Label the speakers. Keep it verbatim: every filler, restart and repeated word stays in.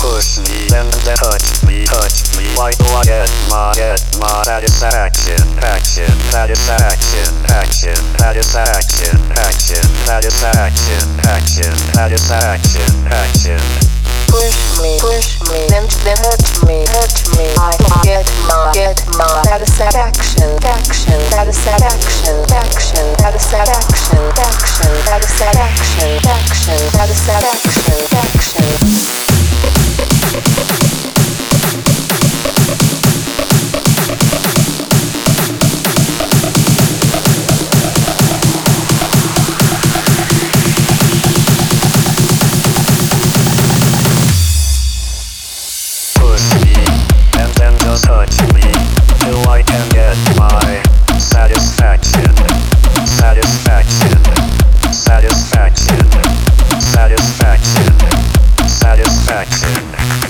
Speaker 1: push me, then then touch me, touch me. Why do I get my get my satisfaction, action, satisfaction, action, satisfaction, action, satisfaction, action, satisfaction, action.
Speaker 2: Push me, push me, then then hurt me, hurt me. I get my get my satisfaction, action, satisfaction, action, satisfaction, action, satisfaction, action, satisfaction, action.
Speaker 1: Touch me till I can get my satisfaction, satisfaction, satisfaction, satisfaction, satisfaction.